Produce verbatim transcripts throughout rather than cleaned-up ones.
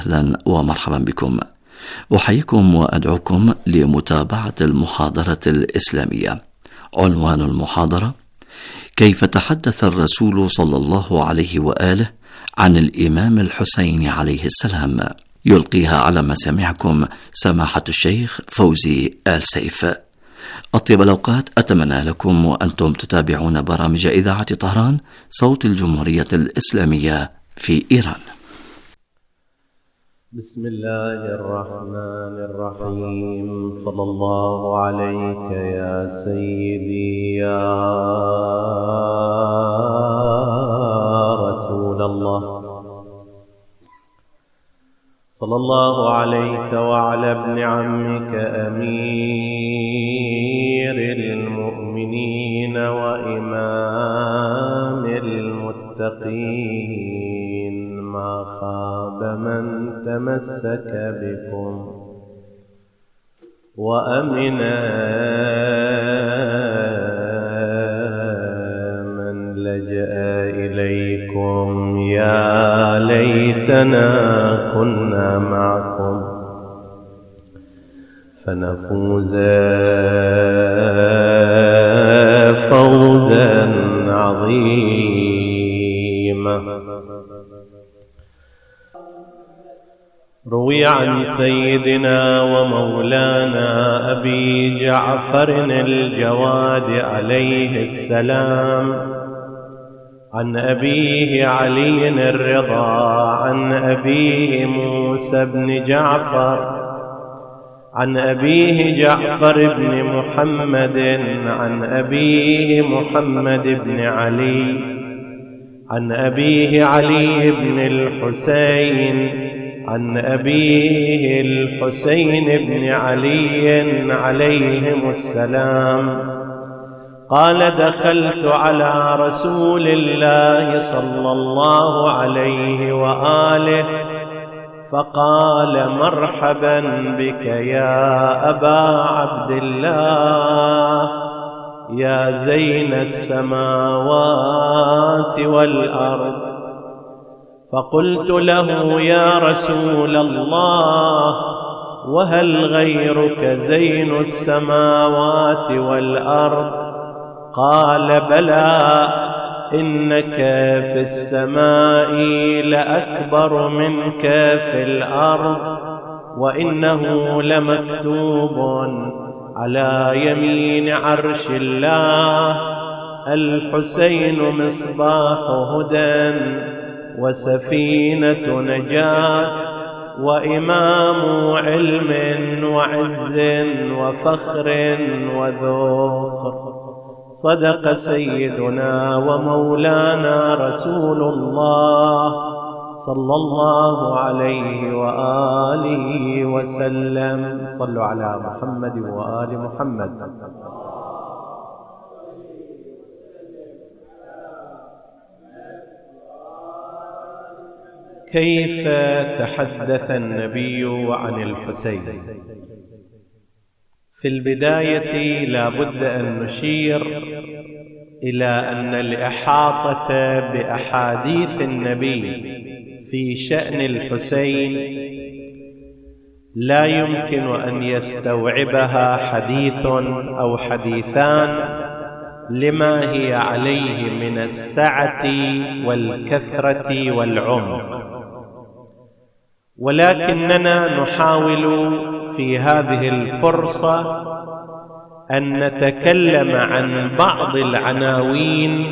أهلا ومرحبا بكم. أحييكم وأدعوكم لمتابعة المحاضرة الإسلامية. عنوان المحاضرة: كيف تحدث الرسول صلى الله عليه وآله عن الإمام الحسين عليه السلام. يلقيها على مسامعكم سماحة الشيخ فوزي آل سيف. أطيب الأوقات أتمنى لكم وأنتم تتابعون برامج إذاعة طهران صوت الجمهورية الإسلامية في إيران. بسم الله الرحمن الرحيم. صلى الله عليك يا سيدي يا رسول الله. صلى الله عليك وعلى ابن عمك أمير المؤمنين وإمام المتقين، ما خاب من تمسك بكم وأمنا من لجأ إليكم. يا ليتنا كنا معكم فنفوز فوزا عظيما. روي عن سيدنا ومولانا أبي جعفر الجواد عليه السلام عن أبيه علي الرضا عن أبيه موسى بن جعفر عن أبيه جعفر بن محمد عن أبيه محمد بن علي عن أبيه علي بن الحسين عن أبيه الحسين بن علي عليهم السلام قال: دخلت على رسول الله صلى الله عليه وآله فقال: مرحبا بك يا أبا عبد الله، يا زين السماوات والأرض. فقلت له: يا رسول الله، وهل غيرك زين السماوات والأرض؟ قال: بلى، إنك في السماء لأكبر منك في الأرض، وإنه لمكتوب على يمين عرش الله: الحسين مصباح هدى وسفينة نجاة وإمام علم وعز وفخر وذوق. صدق سيدنا ومولانا رسول الله صلى الله عليه وآله وسلم. صلوا على محمد وآل محمد. كيف تحدث النبي عن الحسين؟ في البداية لا بد أن نشير إلى أن الإحاطة بأحاديث النبي في شأن الحسين لا يمكن أن يستوعبها حديث أو حديثان لما هي عليه من السعة والكثرة والعمق، ولكننا نحاول في هذه الفرصة أن نتكلم عن بعض العناوين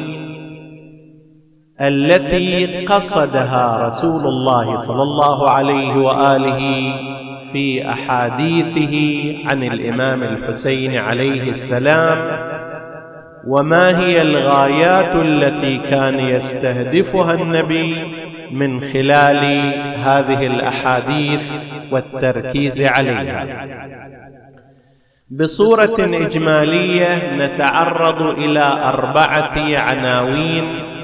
التي قصدها رسول الله صلى الله عليه وآله في أحاديثه عن الإمام الحسين عليه السلام، وما هي الغايات التي كان يستهدفها النبي من خلال هذه الأحاديث والتركيز عليها. بصورة إجمالية نتعرض إلى أربعة عناوين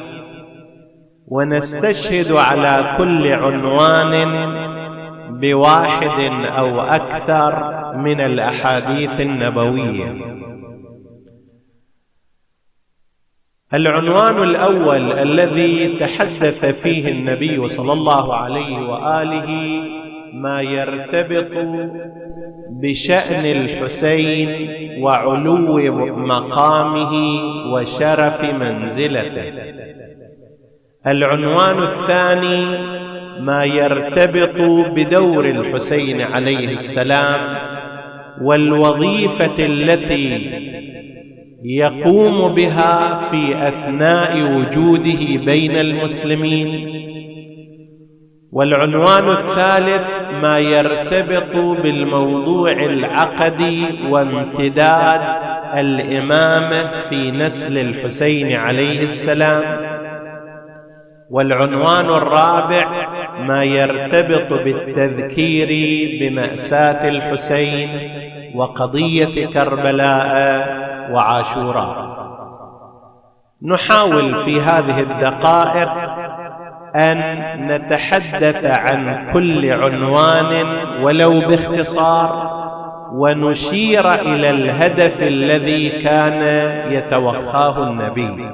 ونستشهد على كل عنوان بواحد أو أكثر من الأحاديث النبوية. العنوان الأول الذي تحدث فيه النبي صلى الله عليه وآله ما يرتبط بشأن الحسين وعلو مقامه وشرف منزلته. العنوان الثاني ما يرتبط بدور الحسين عليه السلام والوظيفة التي يقوم بها في أثناء وجوده بين المسلمين. والعنوان الثالث ما يرتبط بالموضوع العقدي وامتداد الإمامة في نسل الحسين عليه السلام. والعنوان الرابع ما يرتبط بالتذكير بمأساة الحسين وقضية كربلاء وعاشوراء. نحاول في هذه الدقائق أن نتحدث عن كل عنوان ولو باختصار، ونشير إلى الهدف الذي كان يتوخاه النبي.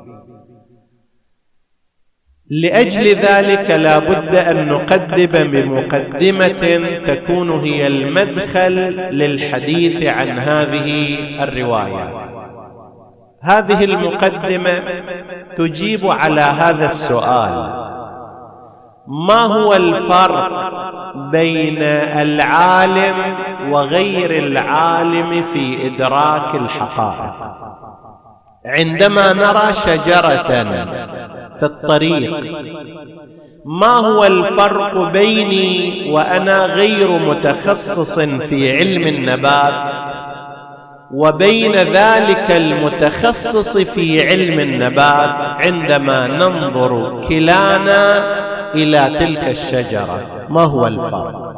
لأجل ذلك لا بد أن نقدم بمقدمة تكون هي المدخل للحديث عن هذه الرواية. هذه المقدمة تجيب على هذا السؤال: ما هو الفرق بين العالم وغير العالم في إدراك الحقائق؟ عندما نرى شجرة في الطريق، ما هو الفرق بيني وأنا غير متخصص في علم النبات وبين ذلك المتخصص في علم النبات عندما ننظر كلانا إلى تلك الشجرة؟ ما هو الفرق؟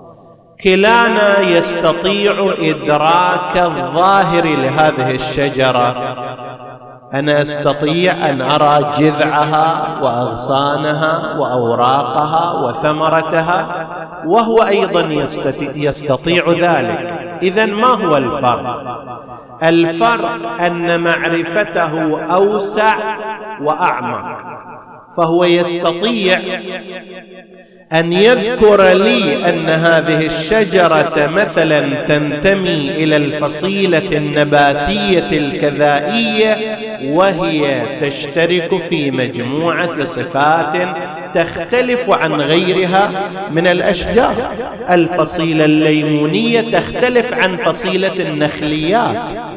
كلانا يستطيع إدراك الظاهر لهذه الشجرة. أنا أستطيع أن أرى جذعها وأغصانها وأوراقها وثمرتها، وهو أيضا يستطيع ذلك. إذن ما هو الفرق؟ الفرق أن معرفته أوسع وأعمق، فهو يستطيع أن يذكر لي أن هذه الشجرة مثلا تنتمي إلى الفصيلة النباتية الكذائية، وهي تشترك في مجموعة صفات تختلف عن غيرها من الأشجار. الفصيلة الليمونية تختلف عن فصيلة النخليات،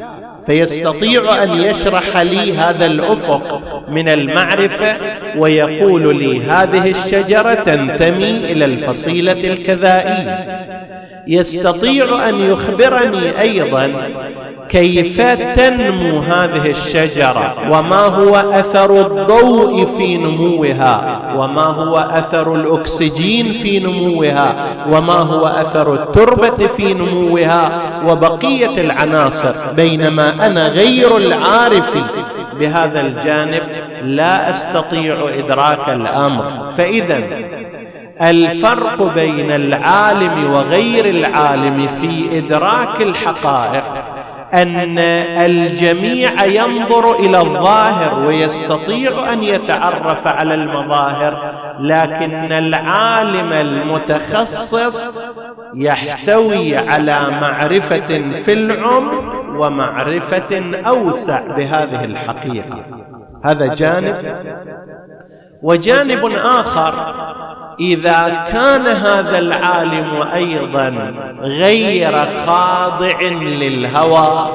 فيستطيع أن يشرح لي هذا الأفق من المعرفة ويقول لي هذه الشجرة تنتمي إلى الفصيلة الكذائية. يستطيع أن يخبرني أيضا كيف تنمو هذه الشجرة، وما هو أثر الضوء في نموها، وما هو أثر الأكسجين في نموها، وما هو أثر التربة في نموها، وبقية العناصر. بينما أنا غير العارف بهذا الجانب لا أستطيع إدراك الأمر. فإذا الفرق بين العالم وغير العالم في إدراك الحقائق أن الجميع ينظر إلى الظاهر ويستطيع أن يتعرف على المظاهر، لكن العالم المتخصص يحتوي على معرفة في العمق ومعرفة أوسع بهذه الحقيقة. هذا جانب. وجانب آخر، إذا كان هذا العالم أيضا غير خاضع للهوى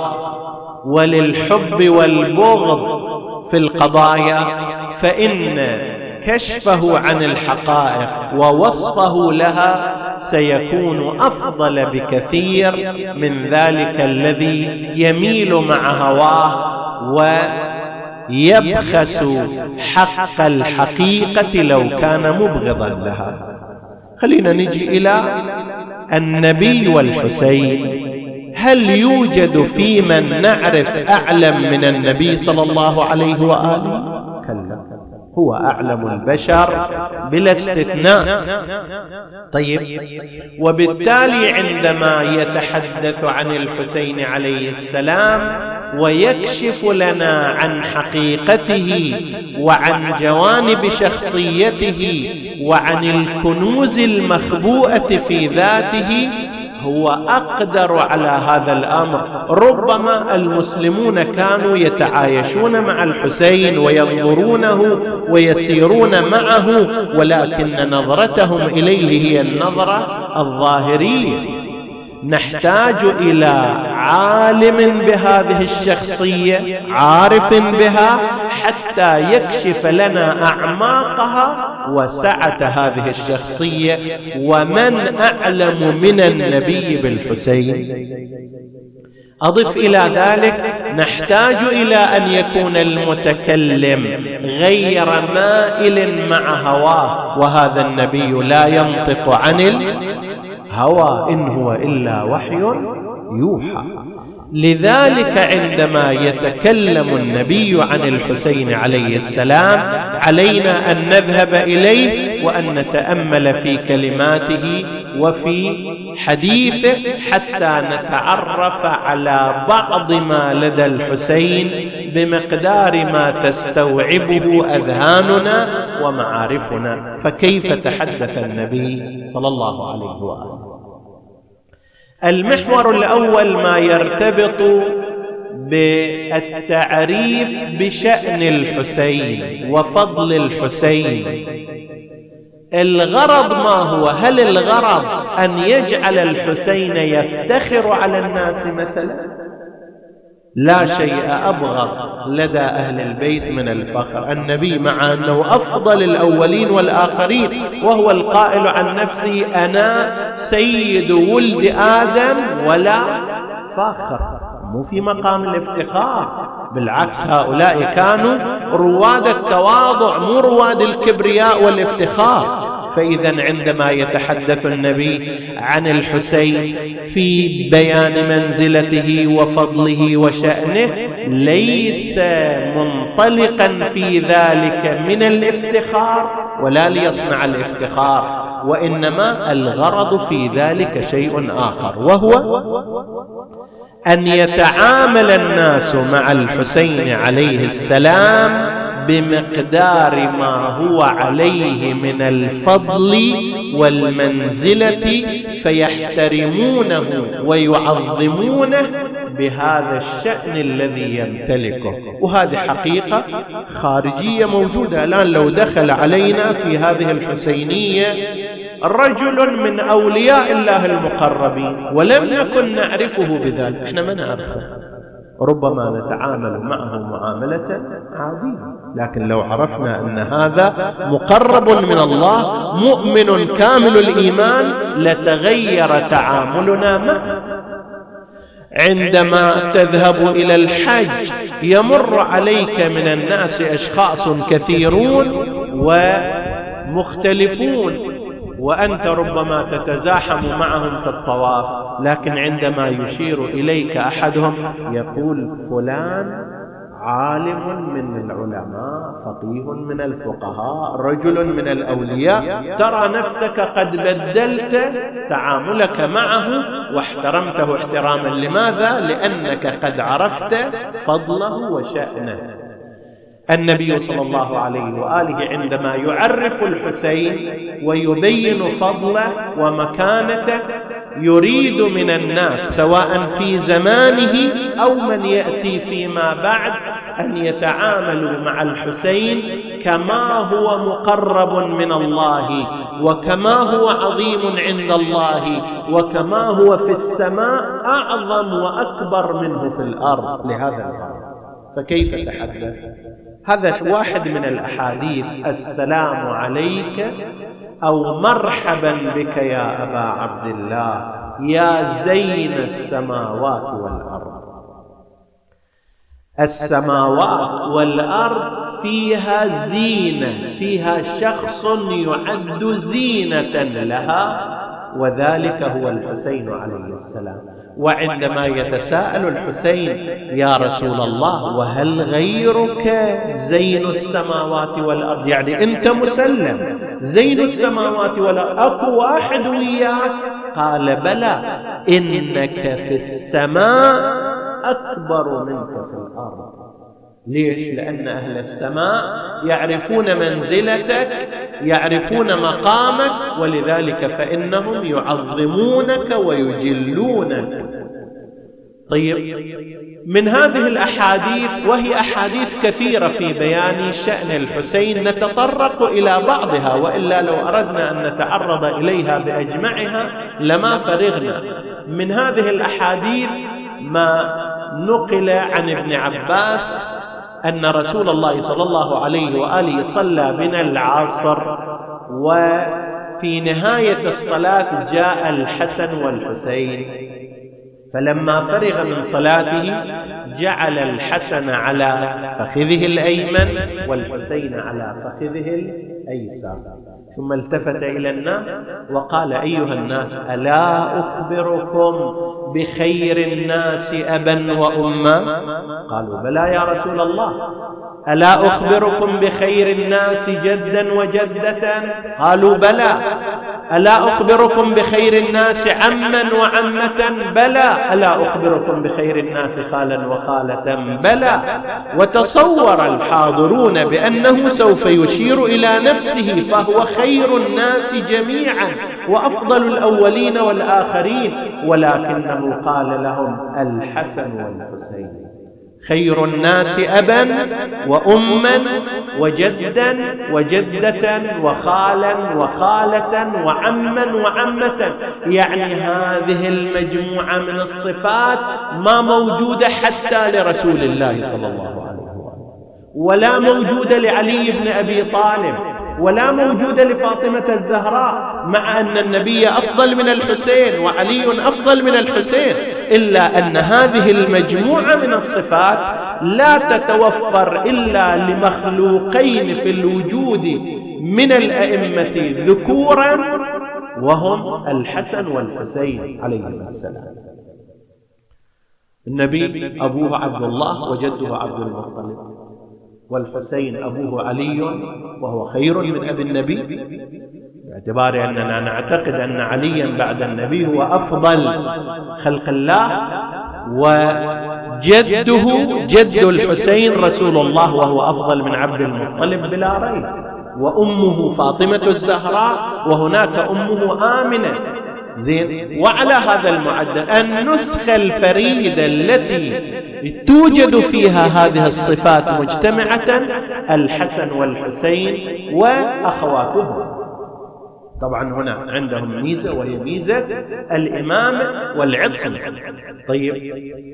وللحب والبغض في القضايا، فإن كشفه عن الحقائق ووصفه لها سيكون أفضل بكثير من ذلك الذي يميل مع هواه ويبخس حق الحقيقة لو كان مبغضا لها. خلينا نجي إلى النبي والحسين. هل يوجد في من نعرف أعلم من النبي صلى الله عليه وآله؟ كلا، هو أعلم البشر بلا استثناء. طيب، وبالتالي عندما يتحدث عن الحسين عليه السلام ويكشف لنا عن حقيقته وعن جوانب شخصيته وعن الكنوز المخبوءة في ذاته هو أقدر على هذا الأمر. ربما المسلمون كانوا يتعايشون مع الحسين وينظرونه ويسيرون معه، ولكن نظرتهم إليه هي النظرة الظاهرية. نحتاج إلى عالم بهذه الشخصية عارف بها حتى يكشف لنا أعماقها وسعة هذه الشخصية. ومن أعلم من النبي بالحسين؟ أضف إلى ذلك نحتاج إلى أن يكون المتكلم غير مائل مع هواه، وهذا النبي لا ينطق عن الهوى إن هو إلا وحي يوحى. لذلك عندما يتكلم النبي عن الحسين عليه السلام علينا أن نذهب إليه وأن نتأمل في كلماته وفي حديثه حتى نتعرف على بعض ما لدى الحسين بمقدار ما تستوعبه أذهاننا ومعارفنا. فكيف تحدث النبي صلى الله عليه وآله؟ المحور الأول ما يرتبط بالتعريف بشأن الحسين وفضل الحسين. الغرض ما هو؟ هل الغرض أن يجعل الحسين يفتخر على الناس مثلا؟ لا شيء أبغض لدى أهل البيت من الفخر. النبي مع أنه أفضل الأولين والآخرين وهو القائل عن نفسه أنا سيد ولد آدم ولا فاخر، مو في مقام الافتخار، بالعكس هؤلاء كانوا رواد التواضع مو رواد الكبرياء والافتخار. فإذا عندما يتحدث النبي عن الحسين في بيان منزلته وفضله وشأنه ليس منطلقا في ذلك من الافتخار ولا ليصنع الافتخار، وإنما الغرض في ذلك شيء آخر، وهو أن يتعامل الناس مع الحسين عليه السلام بمقدار ما هو عليه من الفضل والمنزلة فيحترمونه ويعظمونه بهذا الشأن الذي يمتلكه. وهذه حقيقة خارجية موجودة الآن. لو دخل علينا في هذه الحسينية رجل من أولياء الله المقربين ولم نكن نعرفه بذلك، احنا ما نعرفه، ربما نتعامل معه معاملة عادية، لكن لو عرفنا أن هذا مقرب من الله مؤمن كامل الإيمان لتغير تعاملنا معه. عندما تذهب إلى الحج يمر عليك من الناس أشخاص كثيرون ومختلفون وأنت ربما تتزاحم معهم في الطواف، لكن عندما يشير إليك أحدهم يقول فلان عالم من العلماء، فقيه من الفقهاء، رجل من الأولياء، ترى نفسك قد بدلت تعاملك معه واحترمته احتراما. لماذا؟ لأنك قد عرفت فضله وشأنه. النبي صلى الله عليه وآله عندما يعرف الحسين ويبين فضله ومكانته يريد من الناس سواء في زمانه أو من يأتي فيما بعد أن يتعاملوا مع الحسين كما هو مقرب من الله وكما هو عظيم عند الله وكما هو في السماء أعظم وأكبر منه في الأرض لهذا الغرض. فكيف تحدث؟ هذا واحد من الأحاديث: السلام عليك أو مرحبا بك يا أبا عبد الله يا زين السماوات والأرض. السماوات والأرض فيها زينة، فيها شخص يعد زينة لها، وذلك هو الحسين عليه السلام. وعندما يتساءل الحسين يا رسول الله وهل غيرك زين السماوات والأرض، يعني أنت مسلم زين السماوات والأرض، أكو واحد وياك؟ قال بلى، إنك في السماء أكبر منك في الأرض. ليش؟ لأن أهل السماء يعرفون منزلتك، يعرفون مقامك، ولذلك فإنهم يعظمونك ويجلونك. طيب، من هذه الأحاديث، وهي أحاديث كثيرة في بيان شأن الحسين، نتطرق إلى بعضها، وإلا لو أردنا أن نتعرض إليها بأجمعها لما فرغنا. من هذه الأحاديث ما نقل عن ابن عباس أن رسول الله صلى الله عليه وآله صلى بنا العصر، وفي نهاية الصلاة جاء الحسن والحسين، فلما فرغ من صلاته جعل الحسن على فخذه الأيمن والحسين على فخذه الأيسر، ثم التفت إلى الناس وقال: أيها الناس، ألا أخبركم بخير الناس أبا وأما؟ قالوا: بلى يا رسول الله. ألا أخبركم بخير الناس جدا وجدة؟ قالوا: بلى. ألا أخبركم بخير الناس عما وعمة؟ بلى. ألا أخبركم بخير الناس خالا وخالة؟ بلى. وتصور الحاضرون بأنه سوف يشير إلى نفسه، فهو خير الناس جميعا وأفضل الأولين والآخرين، ولكنه قال لهم الحسن والحسين، خير الناس أبا وأما وجدا وجدة وخالا وخالة وعما وعمة. يعني هذه المجموعة من الصفات ما موجودة حتى لرسول الله صلى الله عليه وسلم، ولا موجودة لعلي بن أبي طالب، ولا موجودة لفاطمة الزهراء، مع أن النبي أفضل من الحسين وعلي أفضل من الحسين، إلا أن هذه المجموعة من الصفات لا تتوفر إلا لمخلوقين في الوجود من الأئمة ذكورا، وهم الحسن والحسين عليهما السلام. النبي أبوه عبد الله وجده عبد المطلب، والحسين أبوه علي وهو خير من أبي النبي، باعتبار أننا نعتقد أن عليا بعد النبي هو أفضل خلق الله، وجده جد الحسين رسول الله وهو أفضل من عبد المطلب بلا ريب، وأمه فاطمة الزهراء، وهناك أمه آمنة. زين. وعلى هذا المعدل النسخة الفريدة التي توجد فيها هذه الصفات مجتمعة الحسن والحسين وأخواتهم. طبعا هنا عندهم ميزة، وهي ميزة الإمامة والعصمة. طيب،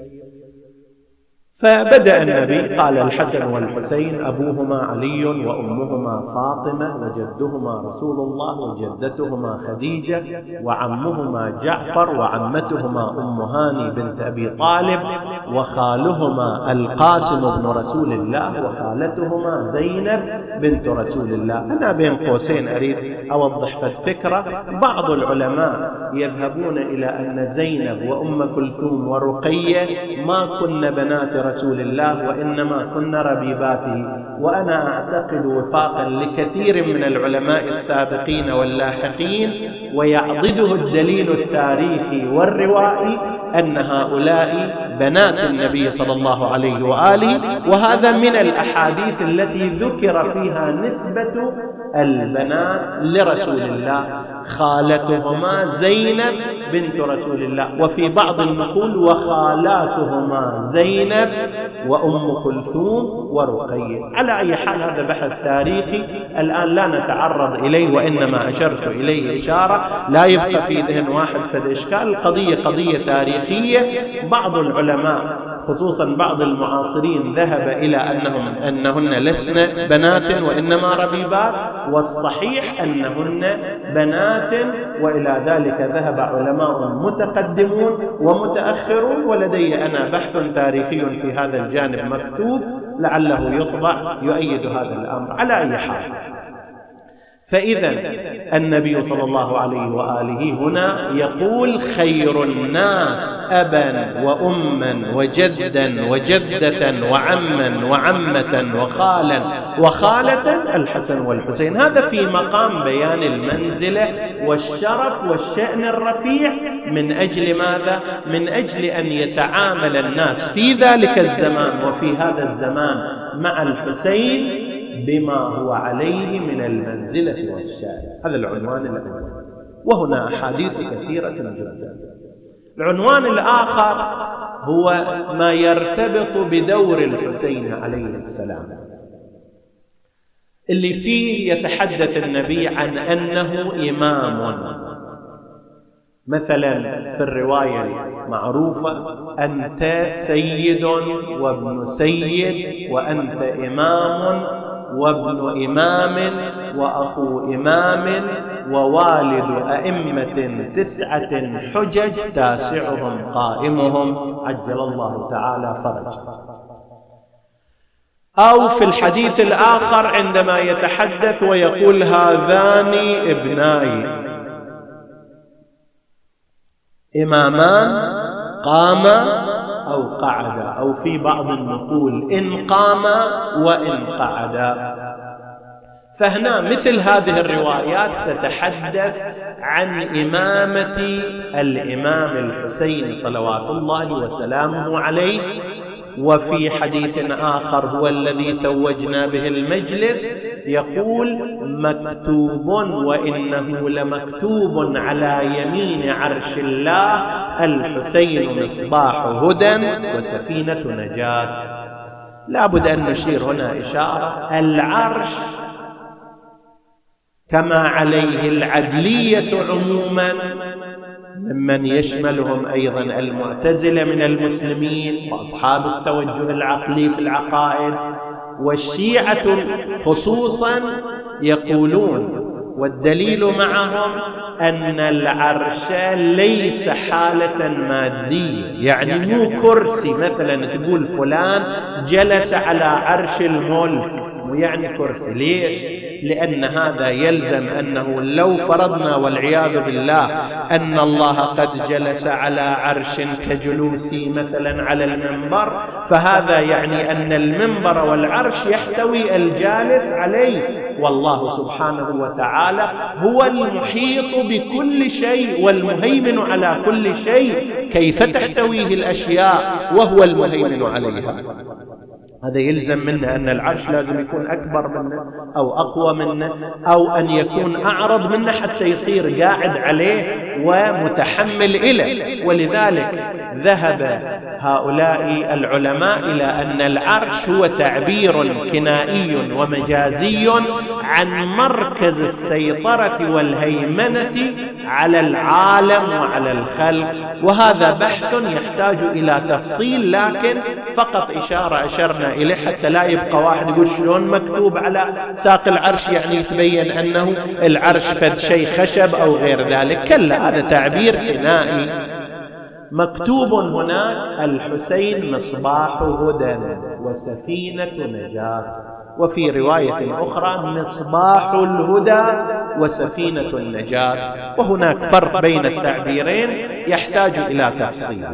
فبدأ النبي قال: الحسن والحسين أبوهما علي وأمهما فاطمة وجدهما رسول الله وجدتهما خديجة وعمهما جعفر وعمتهما أم هاني بنت أبي طالب وخالهما القاسم بن رسول الله وخالتهما زينب بنت رسول الله. أنا بين قوسين أريد أوضح فكرة. بعض العلماء يذهبون إلى أن زينب وأم كلثوم ورقية ما كن بنات رسول الله، وإنما كن ربيباته، وأنا أعتقد وفاقا لكثير من العلماء السابقين واللاحقين، ويعضده الدليل التاريخي والروائي، أن هؤلاء بنات النبي صلى الله عليه وآله. وهذا من الأحاديث التي ذكر فيها نسبة البنات لرسول الله، خالتهما زينب بنت رسول الله، وفي بعض النقول وخالاتهما زينب وأم كلثوم ورقية. على أي حال هذا بحث تاريخي الآن لا نتعرض إليه، وإنما أشرت إليه إشارة لا يبقى في ذهن واحد فد إشكال. القضية قضية تاريخية. بعض العلماء خصوصا بعض المعاصرين ذهب إلى أنهم أنهن لسن بنات وإنما ربيبات، والصحيح أنهن بنات، وإلى ذلك ذهب علماء متقدمون ومتأخرون، ولدي أنا بحث تاريخي في هذا الجانب مكتوب لعله يطبع يؤيد هذا الأمر. على أي حال، فإذا النبي صلى الله عليه وآله هنا يقول خير الناس أبا وأما وجدا وجدة وعما وعمة وخالا وخالة الحسن والحسين. هذا في مقام بيان المنزلة والشرف والشأن الرفيع. من أجل ماذا؟ من أجل أن يتعامل الناس في ذلك الزمان وفي هذا الزمان مع الحسين بما هو عليه من المنزلة والشأن. هذا العنوان الأول، وهنا أحاديث كثيرة جدا. العنوان الآخر هو ما يرتبط بدور الحسين عليه السلام، اللي فيه يتحدث النبي عن أنه إمام. مثلا في الرواية المعروفة أنت سيد وابن سيد وأنت إمام وابن إمام وأخو إمام ووالد أئمة تسعة حجج تاسعهم قائمهم عجل الله تعالى فرج. أو في الحديث الآخر عندما يتحدث ويقول هذان ابناي إمامان قاما أو قعدا، أو في بعض النقول إن قاما وإن قعدا. فهنا مثل هذه الروايات تتحدث عن إمامة الإمام الحسين صلوات الله وسلامه عليه. وفي حديث آخر هو الذي توجنا به المجلس يقول مكتوب وإنه لمكتوب على يمين عرش الله الحسين مصباح هدى وسفينة نجاة. لا بد أن نشير هنا إشارة، العرش كما عليه العدلية عموما ممن يشملهم أيضا المعتزلة من المسلمين وأصحاب التوجه العقلي في العقائد، والشيعة خصوصا يقولون والدليل معهم أن العرش ليس حالة مادية، يعني مو كرسي مثلا تقول فلان جلس على عرش الملك، مو يعني كرسي. ليش؟ لأن هذا يلزم أنه لو فرضنا والعياذ بالله أن الله قد جلس على عرش كجلوسي مثلا على المنبر، فهذا يعني أن المنبر والعرش يحتوي الجالس عليه، والله سبحانه وتعالى هو المحيط بكل شيء والمهيمن على كل شيء، كيف تحتويه الأشياء وهو المهيمن عليها؟ هذا يلزم منه أن العرش لازم يكون أكبر منه أو أقوى منه أو أن يكون أعرض منه حتى يصير قاعد عليه ومتحمل إليه. ولذلك ذهب هؤلاء العلماء إلى أن العرش هو تعبير كنائي ومجازي عن مركز السيطرة والهيمنة على العالم وعلى الخلق، وهذا بحث يحتاج إلى تفصيل، لكن فقط إشارة أشرنا إليه حتى لا يبقى واحد يقول شلون مكتوب على ساق العرش يعني يتبين أنه العرش فد شيء خشب أو غير ذلك. كلا، هذا تعبير كنائي. مكتوب هناك الحسين مصباح هدى وسفينة نجاة، وفي رواية أخرى مصباح الهدى وسفينة النجاة، وهناك فرق بين التعبيرين يحتاج إلى تفصيل.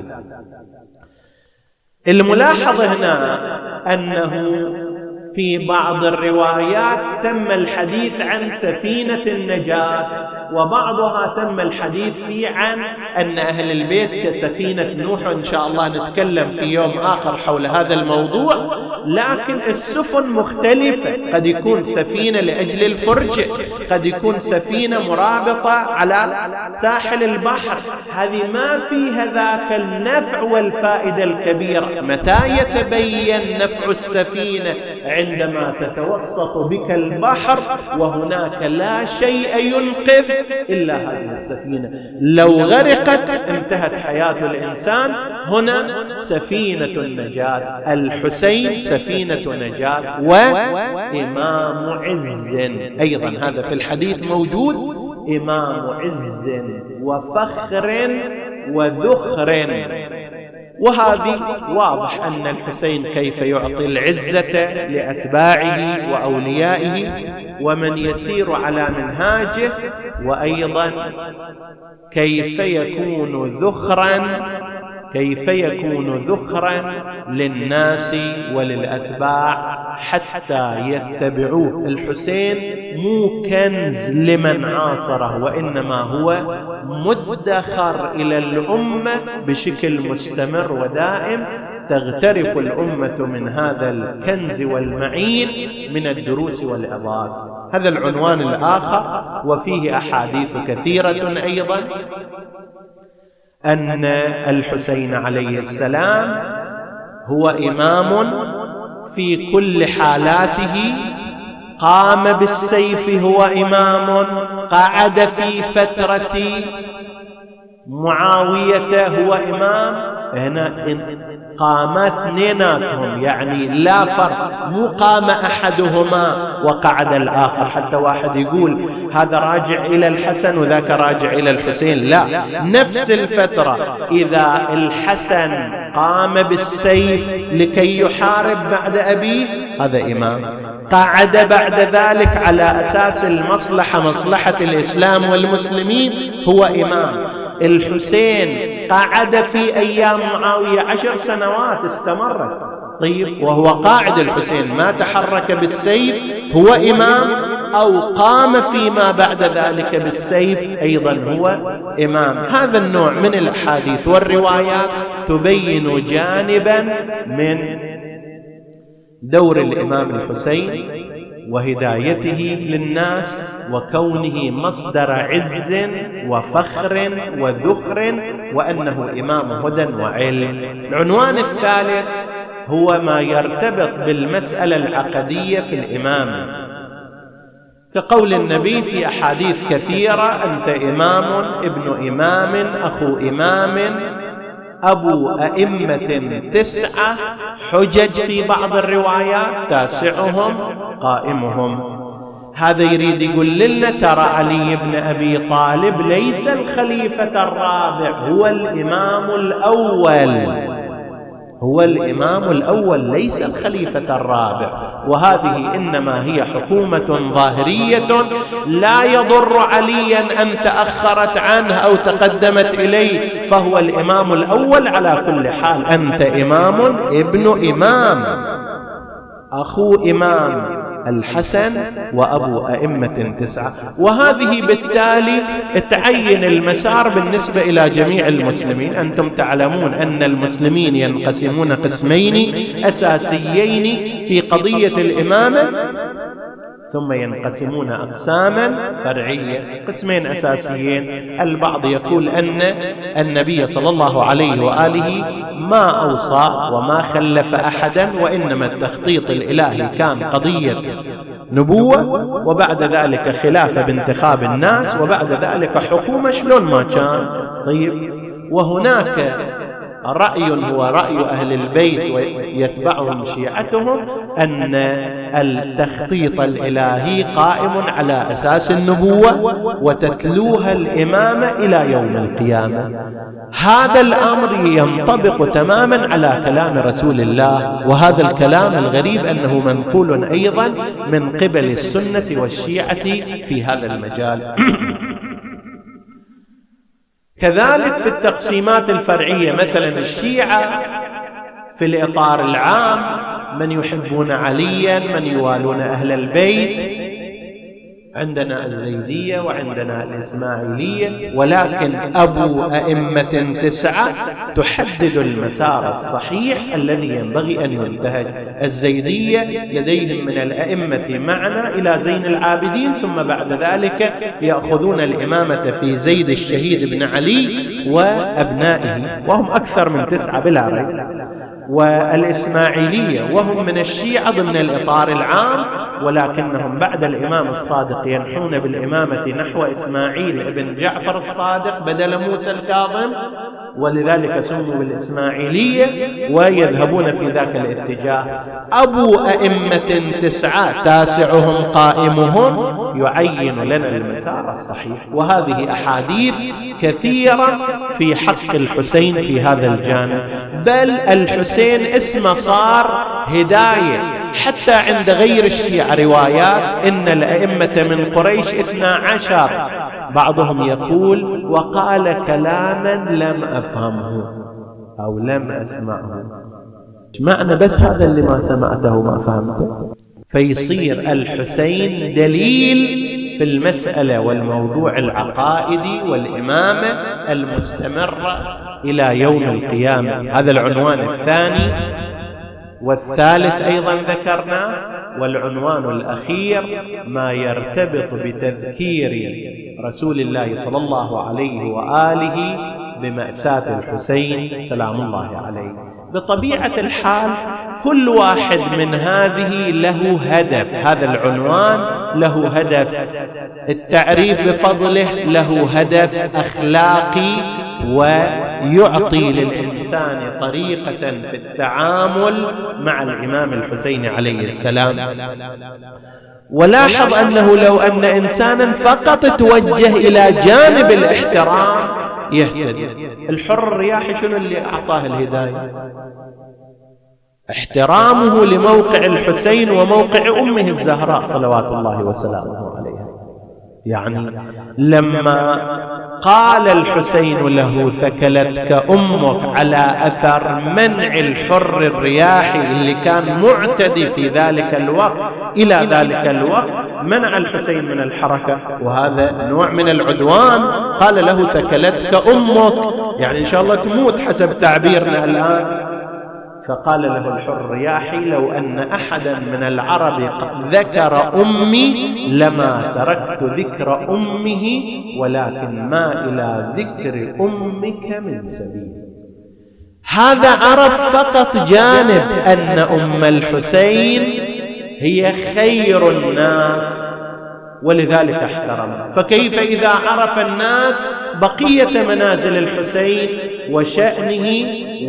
الملاحظ هنا أنه في بعض الروايات تم الحديث عن سفينة النجاة، وبعضها تم الحديث فيه عن أن أهل البيت كسفينة نوح. إن شاء الله نتكلم في يوم آخر حول هذا الموضوع، لكن السفن مختلفة، قد يكون سفينة لأجل الفرجة، قد يكون سفينة مرابطة على ساحل البحر، هذه ما فيها ذاك النفع والفائدة الكبيرة. متى يتبين نفع السفينة؟ عندما تتوسط بك البحر وهناك لا شيء ينقذ إلا هذه السفينة، لو غرقت انتهت حياة الإنسان. هنا سفينة النجاة، الحسين سفينة نجاة وإمام عز، أيضا هذا في الحديث موجود، إمام عز وفخر وذخر وهذه واضح أن الحسين كيف يعطي العزة لأتباعه وأوليائه ومن يسير على منهاجه، وأيضا كيف يكون ذخرا كيف يكون ذخرا للناس وللأتباع حتى يتبعوه. الحسين مو كنز لمن عاصره، وإنما هو مدخر إلى الأمة بشكل مستمر ودائم، تغترف الأمة من هذا الكنز والمعين من الدروس والعظات. هذا العنوان الآخر، وفيه أحاديث كثيرة أيضا أن الحسين عليه السلام هو إمام في كل حالاته، قام بالسيف هو إمام، قعد في فترة معاوية هو إمام. هنا قام اثنيناتهم، يعني لا فرق، مو قام أحدهما وقعد الآخر، حتى واحد يقول هذا راجع إلى الحسن وذاك راجع إلى الحسين، لا، نفس الفترة. إذا الحسن قام بالسيف لكي يحارب بعد أبيه هذا إمام، قعد بعد ذلك على أساس المصلحة، مصلحة الإسلام والمسلمين، هو إمام. الحسين قعد في أيام معاوية عشر سنوات استمرت، طيب، وهو قاعد الحسين ما تحرك بالسيف، هو إمام، أو قام فيما بعد ذلك بالسيف أيضا هو إمام. هذا النوع من الأحاديث والروايات تبين جانبا من دور الإمام الحسين وهدايته للناس، وكونه مصدر عز وفخر وذخر، وأنه إمام هدى وعلم. العنوان الثالث هو ما يرتبط بالمسألة العقدية في الإمامة، كقول النبي في أحاديث كثيرة: أنت إمام، ابن إمام، أخو إمام، أبو أئمة تسعة، حجج في بعض الروايات، تاسعهم قائمهم. هذا يريد يقول لنا ترى علي بن أبي طالب ليس الخليفة الرابع، هو الإمام الأول، هو الإمام الأول ليس الخليفة الرابع. وهذه إنما هي حكومة ظاهرية لا يضر عليا أن تأخرت عنه أو تقدمت إليه، فهو الإمام الأول على كل حال. أنت إمام، ابن إمام، أخو إمام الحسن، وأبو أئمة تسعة. وهذه بالتالي تعين المسار بالنسبة إلى جميع المسلمين. أنتم تعلمون أن المسلمين ينقسمون قسمين أساسيين في قضية الإمامة، ثم ينقسمون أقساما فرعية. قسمين أساسيين: البعض يقول أن النبي صلى الله عليه وآله ما أوصى وما خلف أحدا، وإنما التخطيط الإلهي كان قضية نبوة، وبعد ذلك خلافة بانتخاب الناس، وبعد ذلك حكومة شلون ما كان. طيب، وهناك رأي هو رأي أهل البيت ويتبعهم شيعتهم أن التخطيط الإلهي قائم على أساس النبوة وتتلوها الإمامة إلى يوم القيامة. هذا الأمر ينطبق تماما على كلام رسول الله، وهذا الكلام الغريب أنه منقول أيضا من قبل السنة والشيعة في هذا المجال. كذلك في التقسيمات الفرعية، مثلا الشيعة في الإطار العام من يحبون عليا، من يوالون أهل البيت، عندنا الزيدية وعندنا الإسماعيلية، ولكن أبو أئمة تسعة تحدد المسار الصحيح الذي ينبغي أن ينتهج. الزيدية لديهم من الأئمة معنا إلى زين العابدين، ثم بعد ذلك يأخذون الإمامة في زيد الشهيد بن علي وأبنائه، وهم أكثر من تسعة بلا ريب. والإسماعيلية، وهم من الشيعة ضمن الإطار العام، ولكنهم بعد الإمام الصادق ينحون بالإمامة نحو إسماعيل ابن جعفر الصادق بدل موسى الكاظم، ولذلك سموا بالإسماعيلية ويذهبون في ذاك الاتجاه. أبو أئمة تسعة تاسعهم قائمهم يعين لنا المسار الصحيح. وهذه أحاديث كثيرة في حق الحسين في هذا الجانب، بل الحسين اسمه صار هداية حتى عند غير الشيعة. روايات إن الأئمة من قريش اثنا عشر، بعضهم يقول وقال كلاما لم أفهمه أو لم أسمعه. معنى بس هذا اللي ما سمعته ما فهمته. فيصير الحسين دليل في المسألة والموضوع العقائدي والإمامة المستمرة إلى يوم القيامة. هذا العنوان الثاني، والثالث أيضا ذكرناه. والعنوان الأخير ما يرتبط بتذكير رسول الله صلى الله عليه وآله بمأساة الحسين سلام الله عليه. بطبيعة الحال كل واحد من هذه له هدف، هذا العنوان له هدف، التعريف بفضله له هدف أخلاقي، ويعطي للإنسان طريقة في التعامل مع الإمام الحسين عليه السلام. ولاحظ أنه لو أن إنسانا فقط توجه إلى جانب الاحترام يهتدي. الحر الرياحي شنو اللي أعطاه الهداية؟ احترامه لموقع الحسين وموقع أمه الزهراء صلوات الله وسلامه عليها. يعني لما قال الحسين له ثكلتك أمك على أثر منع الحر الرياحي اللي كان معتدي في ذلك الوقت إلى ذلك الوقت، منع الحسين من الحركة، وهذا نوع من العدوان. قال له ثكلتك أمك، يعني إن شاء الله تموت حسب تعبيرنا الآن. فقال له الحر الرياحي لو أن أحدا من العرب ذكر أمي لما تركت ذكر أمه، ولكن ما إلى ذكر أمك من سبيل. هذا عرف فقط جانب أن أم الحسين هي خير الناس ولذلك احترم. فكيف إذا عرف الناس بقية منازل الحسين وشأنه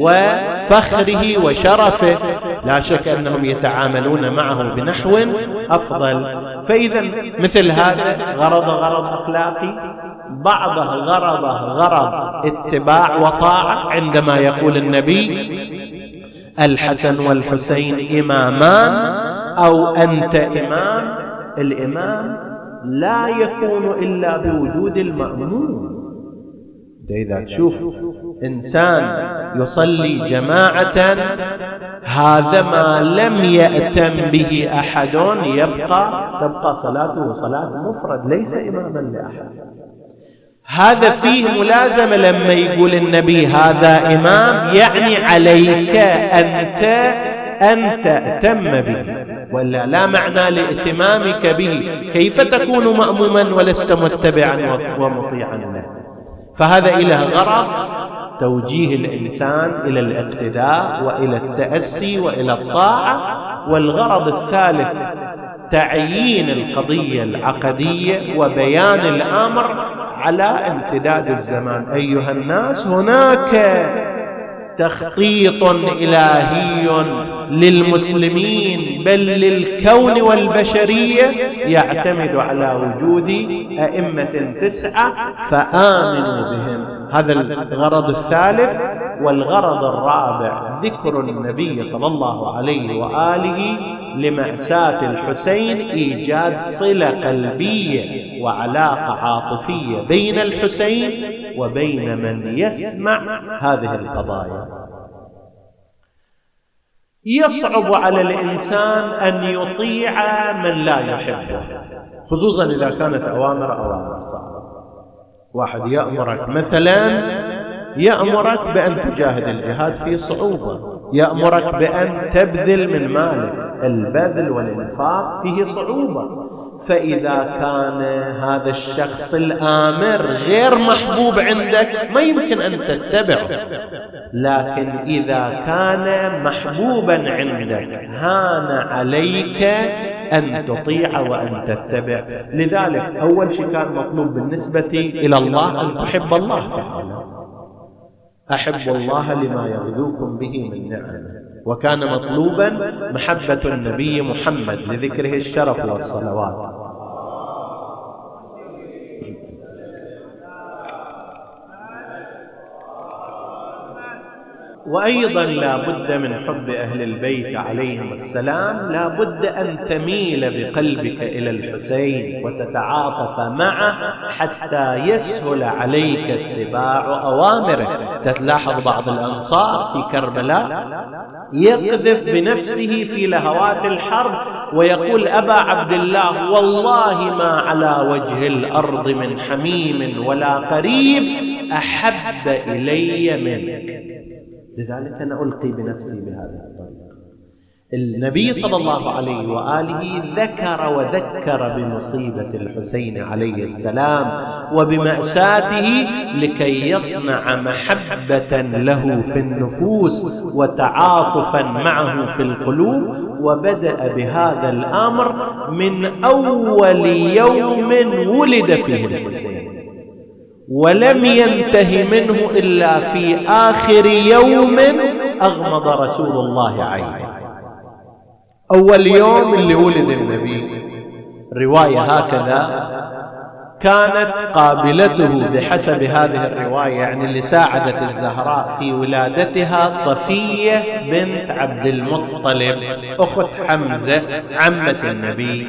وفخره وشرفه؟ لا شك أنهم يتعاملون معه بنحو أفضل. فإذا مثل هذا غرض غرض أخلاقي، بعضه غرضه غرض اتباع وطاعة، عندما يقول النبي الحسن والحسين إمامان أو أنت إمام. الإمام لا يكون إلا بوجود المأمون. إذا تشوف إنسان يصلي جماعة هذا ما لم يأتم به أحد يبقى تبقى صلاته صلاة مفرد، ليس إماما لأحد. هذا فيه ملازمة لما يقول النبي هذا إمام، يعني عليك أنت أن تأتم به، ولا لا معنى لائتمامك به. كيف تكون مأموما ولست متبعا ومطيعا له؟ فهذا إله غرض توجيه الإنسان إلى الاقتداء وإلى التأسي وإلى الطاعة. والغرض الثالث تعيين القضية العقدية وبيان الأمر على امتداد الزمان. أيها الناس، هناك تخطيط إلهي للمسلمين بل للكون والبشرية يعتمد على وجود أئمة تسعة، فآمنوا بهم. هذا الغرض الثالث. والغرض الرابع ذكر النبي صلى الله عليه وآله لمأساة الحسين، إيجاد صلة قلبية وعلاقة عاطفية بين الحسين وبين من يسمع هذه القضايا. يصعب على الإنسان أن يطيع من لا يحبه، خصوصا إذا كانت أوامر أوامر صعبة. واحد يأمرك مثلا يأمرك بأن تجاهد الجهاد في صعوبة، يأمرك بأن تبذل من مالك، البذل والإنفاق فيه صعوبة. فإذا كان هذا الشخص الآمر غير محبوب عندك ما يمكن أن تتبعه، لكن إذا كان محبوبا عندك هان عليك أن تطيع وأن تتبع. لذلك أول شيء كان مطلوب بالنسبة إلى الله أن تحب الله تعالى، أحب الله لما يغذوكم به من نعمه، وكان مطلوبا محبة النبي محمد لذكره الشرف والصلوات. وأيضا لا بد من حب أهل البيت عليهم السلام، لا بد أن تميل بقلبك إلى الحسين وتتعاطف معه حتى يسهل عليك اتباع أوامره. تلاحظ بعض الأنصار في كربلاء يقذف بنفسه في لهوات الحرب ويقول أبا عبد الله والله ما على وجه الأرض من حميم ولا قريب أحب إلي منك. لذلك أنا ألقي بنفسي بهذه الطريقة. النبي صلى الله عليه وآله ذكر وذكر بمصيبة الحسين عليه السلام وبمأساته لكي يصنع محبة له في النفوس وتعاطفا معه في القلوب، وبدأ بهذا الأمر من أول يوم ولد فيه الحسين، ولم ينتهي منه إلا في آخر يوم أغمض رسول الله عينه. أول يوم اللي ولد النبي، رواية هكذا كانت قابلته بحسب هذه الرواية، يعني اللي ساعدت الزهراء في ولادتها، صفية بنت عبد المطلب أخت حمزة عمة النبي.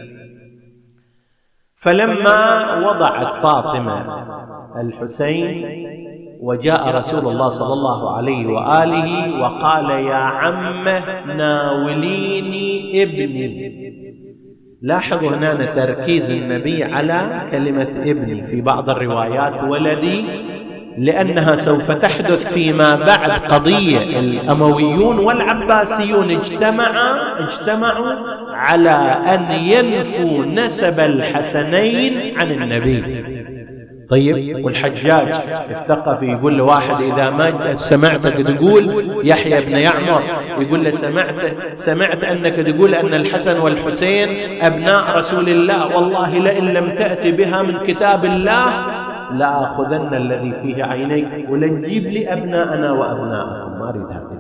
فلما وضعت فاطمة الحسين وجاء رسول الله صلى الله عليه وآله وقال يا عمه ناوليني ابني. لاحظوا هنا تركيز النبي على كلمة ابني، في بعض الروايات ولدي، لأنها سوف تحدث فيما بعد قضية. الأمويون والعباسيون اجتمعوا اجتمعوا على أن ينفوا نسب الحسنين عن النبي. طيب، والحجاج الثقفي يقول له واحد إذا ما سمعتك تقول يحيى بن يعمر، يقول له سمعت سمعت أنك تقول أن الحسن والحسين أبناء رسول الله، والله لئن لم تأتي بها من كتاب الله لأخذن الذي فيه عينيك ولنجيب لي أبناءنا وأبناءكم، ما أريد هذه.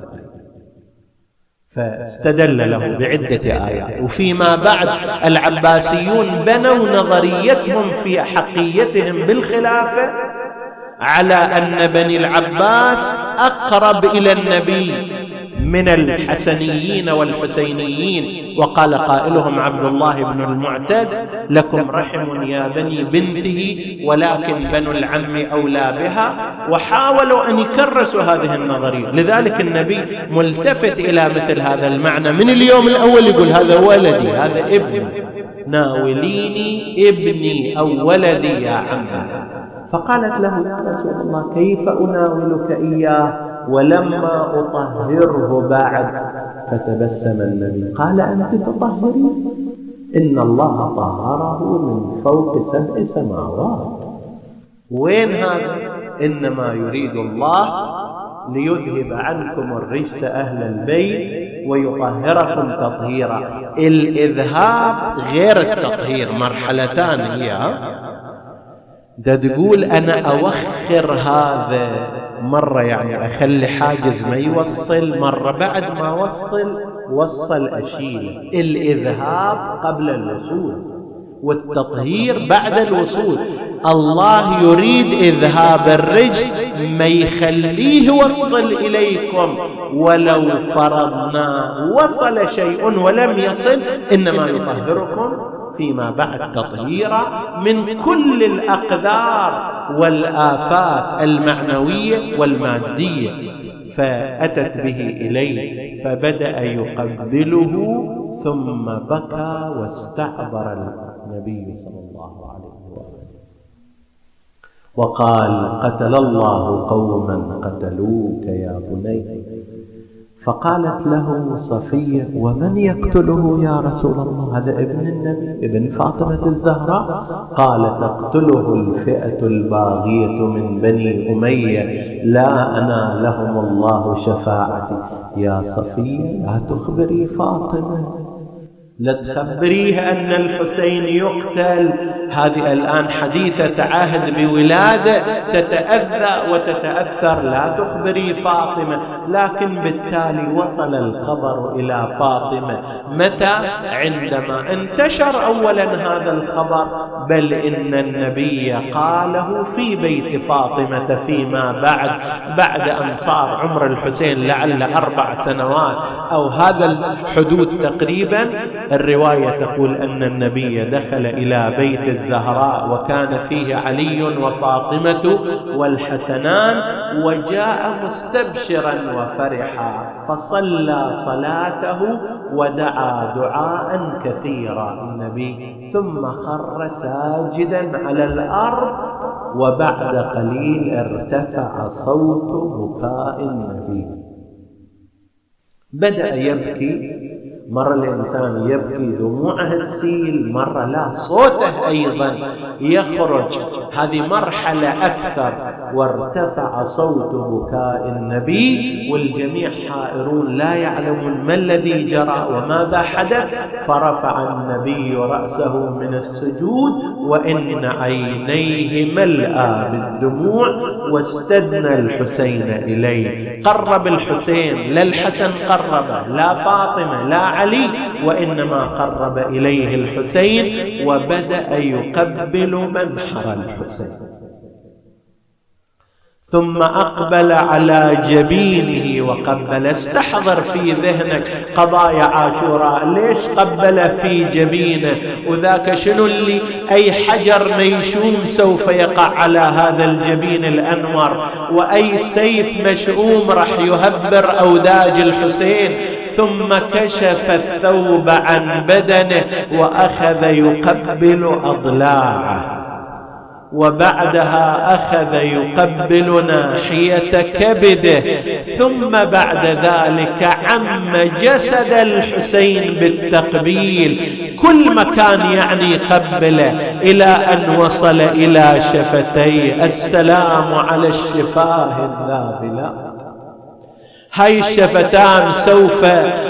فاستدل له بعدة آيات. وفيما بعد العباسيون بنوا نظريتهم في حقيتهم بالخلافة على أن بني العباس أقرب إلى النبي من الحسنيين والحسينيين. وقال قائلهم عبد الله بن المعتز لكم رحم يا بني بنته ولكن بنو العم أولى بها. وحاولوا أن يكرسوا هذه النظرية. لذلك النبي ملتفت إلى مثل هذا المعنى من اليوم الأول، يقول هذا ولدي هذا ابني، ناوليني ابني أو ولدي يا عمي. فقالت له يا رسول الله كيف أناولك إياه ولما أطهره بعد؟ فتبسم النبي قال أنت تطهرين، إن الله طهره من فوق سبع سماوات. وين هذا؟ إنما يريد الله ليذهب عنكم الرجس أهل البيت ويطهركم تطهيرا. الإذهاب غير التطهير، مرحلتان هي. ده تقول أنا أوخر هذا مرة، يعني أخلي حاجز ما يوصل، مرة بعد ما وصل وصل أشيله. الإذهاب قبل الوصول والتطهير بعد الوصول. الله يريد إذهاب الرجس ما يخليه وصل إليكم، ولو فرضنا وصل شيء ولم يصل إنما يطهركم فيما بعد تطهيرا من كل الأقدار والآفات المعنوية والمادية. فأتت به إليه فبدأ يقبله ثم بكى واستعبر النبي صلى الله عليه وسلم وقال قتل الله قوما قتلوك يا بني. فقالت له صفية: ومن يقتله يا رسول الله؟ هذا ابن النبي، ابن فاطمة الزهراء. قال: تقتله الفئة الباغية من بني أمية لا أنا لهم الله شفاعتي. يا صفية لا تخبري فاطمة، لا تخبريه أن الحسين يقتل. هذه الآن حديثة عهد بولادة، تتأذى وتتأثر، لا تخبري فاطمة. لكن بالتالي وصل الخبر إلى فاطمة متى؟ عندما انتشر أولا هذا الخبر، بل إن النبي قاله في بيت فاطمة فيما بعد، بعد أن صار عمر الحسين لعل أربع سنوات أو هذا الحدود تقريبا. الرواية تقول أن النبي دخل إلى بيت الزهراء وكان فيه علي وفاطمة والحسنان، وجاء مستبشرا وفرحا، فصلى صلاته ودعا دعاء كثيرا النبي، ثم خر ساجدا على الأرض، وبعد قليل ارتفع صوت بكاء النبي. بدأ يبكي، مرة الإنسان يبكي دموعه تسيل، مرة لا، صوته أيضا يخرج، هذه مرحلة أكثر. وارتفع صوت بكاء النبي والجميع حائرون لا يعلمون ما الذي جرى وماذا حدث. فرفع النبي رأسه من السجود وإن عينيه ملأى بالدموع، واستدنى الحسين إليه. قرب الحسين، لا الحسن قربه، لا فاطمة، لا علي، وإنما قرب إليه الحسين وبدأ يقبل منحر الحسين، ثم أقبل على جبينه وقبل. استحضر في ذهنك قضايا عاشوراء، ليش قبل في جبينه؟ وذاك شنو اللي أي حجر ميشوم سوف يقع على هذا الجبين الأنور، وأي سيف مشؤوم رح يهبر أوداج الحسين. ثم كشف الثوب عن بدنه وأخذ يقبل أضلاعه، وبعدها أخذ يقبل ناحية كبده، ثم بعد ذلك عم جسد الحسين بالتقبيل، كل مكان يعني قبله، إلى أن وصل إلى شفتيه. السلام على الشفاه الذابلات. هاي الشفتان سوف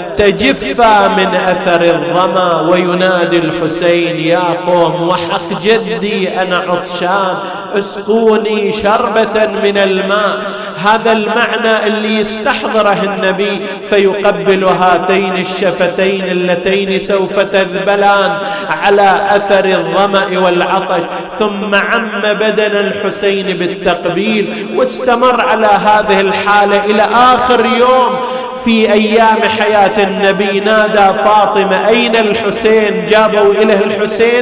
تجفا من أثر الظما، وينادي الحسين: يا قوم وحق جدي أنا عطشان، اسقوني شربة من الماء. هذا المعنى اللي يستحضره النبي، فيقبل هاتين الشفتين اللتين سوف تذبلان على أثر الظمأ والعطش، ثم عم بدن الحسين بالتقبيل، واستمر على هذه الحالة إلى آخر يوم في أيام حياة النبي. نادى فاطمة: أين الحسين؟ جابوا إليه الحسين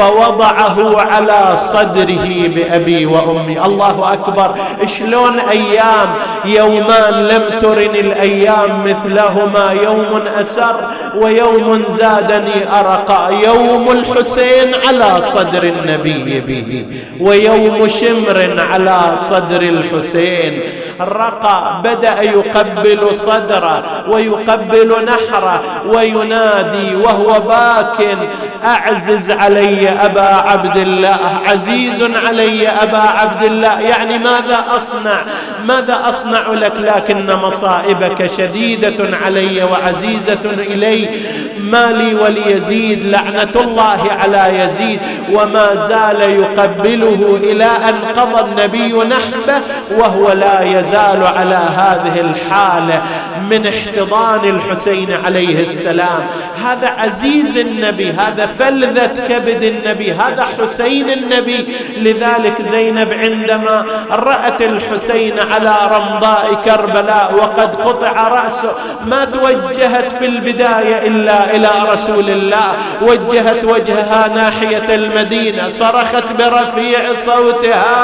فوضعه على صدره بأبي وأمي. الله أكبر! شلون أيام، يومان لم ترن الأيام مثلهما، يوم أسر ويوم زادني أرقا. يوم الحسين على صدر النبي به، ويوم شمر على صدر الحسين. رقى، بدأ يقبل صدره ويقبل نحره وينادي وهو باك: أعزز علي أبا عبد الله، عزيز علي أبا عبد الله. يعني ماذا أصنع؟ ماذا أصنع لك؟ لكن مصائبك شديدة علي وعزيزة إلي، مالي وليزيد، لعنة الله على يزيد. وما زال يقبله إلى أن قضى النبي نحبه وهو لا يزال على هذه الحالة من احتضان الحسين عليه السلام. هذا عزيز النبي، هذا فلذة كبد النبي، هذا حسين النبي. لذلك زينب عندما رأت الحسين على رمضاء كربلاء وقد قطع رأسه، ما توجهت في البداية إلا إلى رسول الله، وجهت وجهها ناحية المدينة، صرخت برفيع صوتها: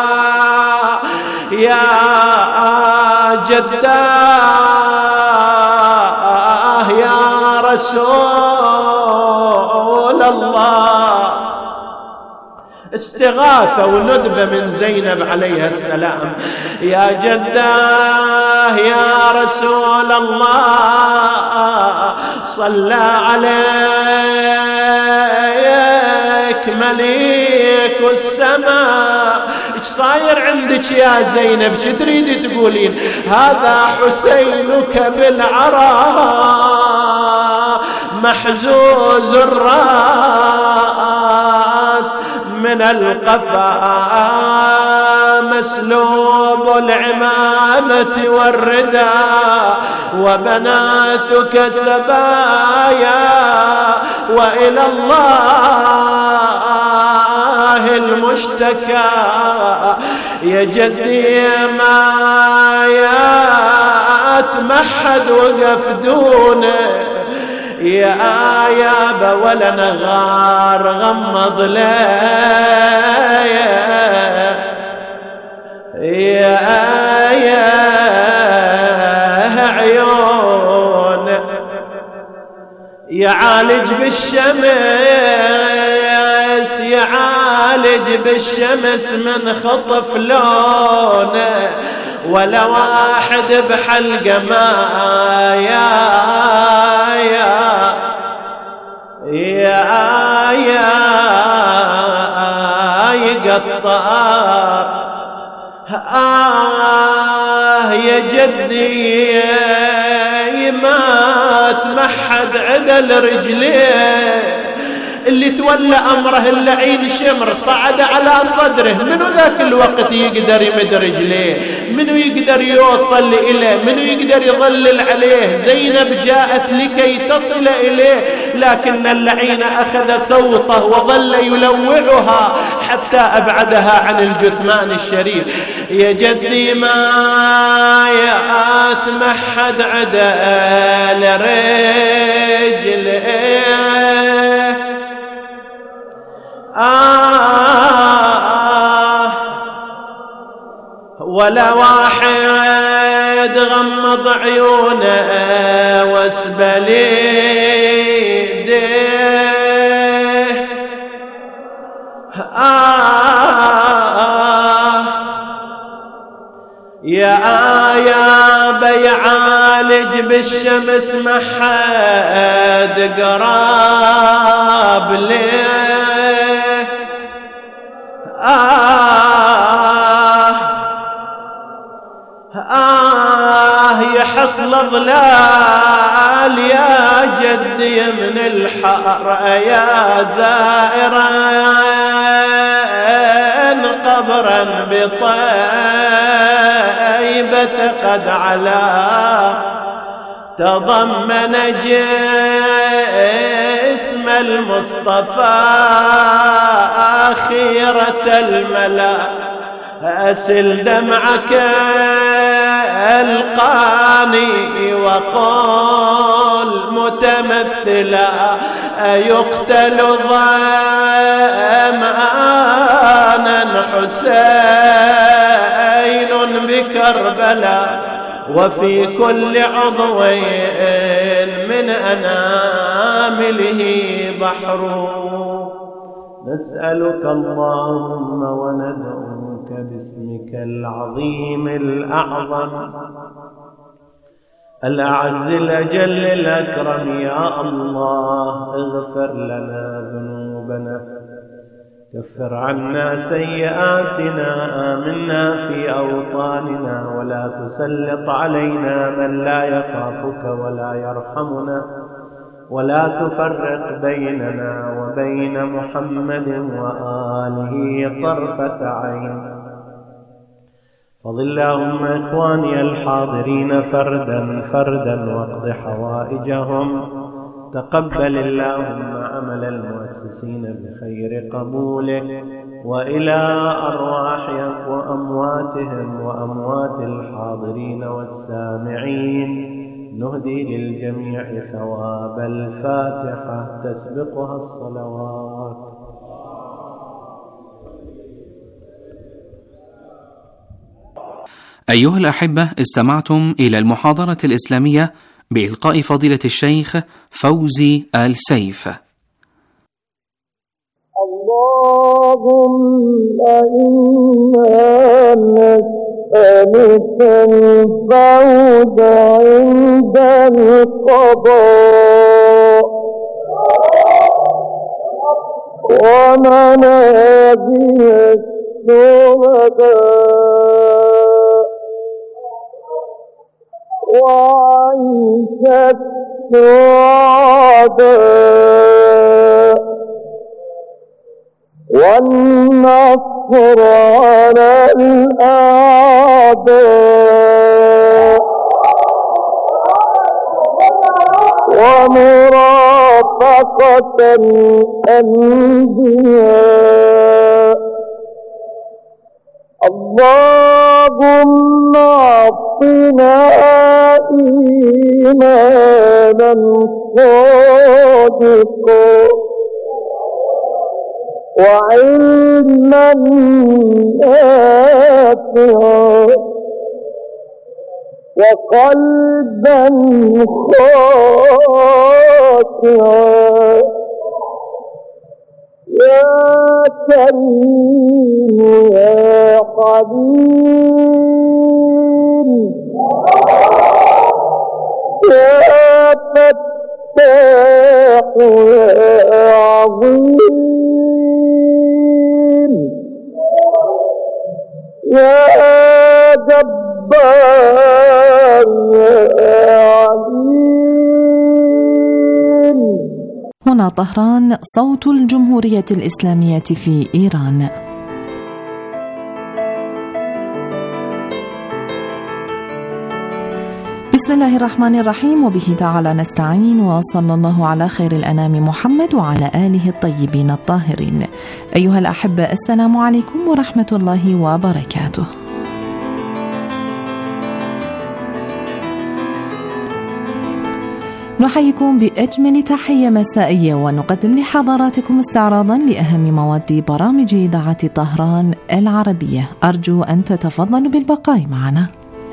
يا جداه يا رسول الله، استغاثة وندبة من زينب عليها السلام: يا جداه يا رسول الله، صلى عليك مليك السماء. ايش صاير عندك يا زينب؟ شو تريد تقولين؟ هذا حسينك بالعراء محزوز الراس من القفا مسلوب العمامة والرداء، وبناتك سبايا وإلى الله المشتكى. يا جدي ما يتمحد وقف دونه، يا يابا ولا نغار غمض لي، يا يا عيون يعالج بالشمس، يعالج بالشمس من خطف لونه، ولا واحد بحلقه ما يا يا يا يا يقطع. آه يا جدي ما تمحد عدل رجليه، اللي تولى أمره اللعين شمر صعد على صدره، منو ذاك الوقت يقدر يمد رجليه؟ منو يقدر يوصل إليه؟ منو يقدر يظلل عليه؟ زينب جاءت لكي تصل إليه، لكن اللعين أخذ صوته وظل يلوعها حتى أبعدها عن الجثمان الشريف. يا جدي ما يتمحد عدل رجليه، آه ولا واحد غمض عيونه واسبل يديه، آه يا يا بيعالج بالشمس ما حد قراب ليه، آه آه يحط الظلال يا جدي من الحر، يا زائرا قبرا بطيبة قد علا، تضمن جسم المصطفى خيرة الملا، أسل دمعك القاني وقل متمثلا، أيقتل ظمآنا حسين بكربلاء، وفي كل عضو من أنامله بحر. نسألك اللهم وندعوك باسمك العظيم الأعظم الأعز الأجل الأكرم، يا الله اغفر لنا ذنوبنا، كفر عنا سيئاتنا، آمنا في أوطاننا، ولا تسلط علينا من لا يخافك ولا يرحمنا، ولا تفرق بيننا وبين محمد وآله طرفة عين. فضل اللهم إخواني الحاضرين فردا فردا واقض حوائجهم، تقبل اللهم عمل المؤسسين بخير قبوله، وإلى أرواح وأمواتهم وأموات الحاضرين والسامعين نهدي للجميع ثواب الفاتحة تسبقها الصلوات. أيها الأحبة، استمعتم إلى المحاضرة الإسلامية بإلقاء فضيلة الشيخ فوزي آل سيف. الله اللهم إنا نسألك الفوز عند القضاء ومنازل الشهداء وعيش السعداء والنصر على الأعداء ومرافقة الأنبياء. اللهم اعطنا إيمانا صادقا وعلما نافعا وقلبا خاشعا يا كريم يا حليم يا فتاح يا عظيم يا جبار يا عليم. هنا طهران، صوت الجمهورية الإسلامية في إيران. بسم الله الرحمن الرحيم، وبه تعالى نستعين، وصلى الله على خير الأنام محمد وعلى آله الطيبين الطاهرين. أيها الأحبة، السلام عليكم ورحمة الله وبركاته. نحييكم بأجمل تحية مسائية، ونقدم لحضراتكم استعراضا لأهم مواد برامج إذاعة طهران العربية. أرجو أن تتفضلوا بالبقاء معنا.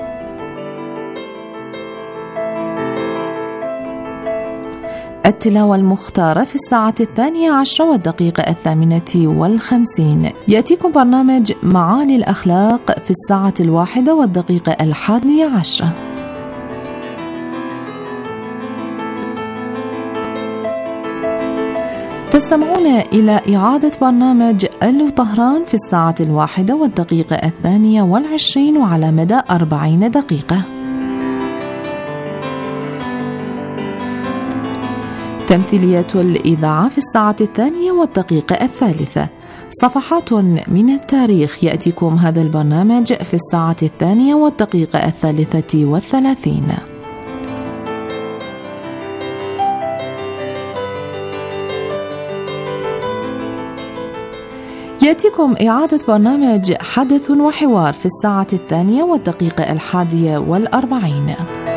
التلاوة المختارة في الساعة الثانية عشرة والدقيقة الثامنة والخمسين. يأتيكم برنامج معالي الأخلاق في الساعة الواحدة والدقيقة الحادية عشرة. تستمعون إلى إعادة برنامج ألو طهران في الساعة الواحدة والدقيقة الثانية والعشرين وعلى مدى أربعين دقيقة. تمثيلية الإذاعة في الساعة الثانية والدقيقة الثالثة. صفحات من التاريخ. يأتيكم هذا البرنامج في الساعة الثانية والدقيقة الثالثة والثلاثين. يأتيكم إعادة برنامج حدث وحوار في الساعة الثانية والدقيقة الحادية والأربعين.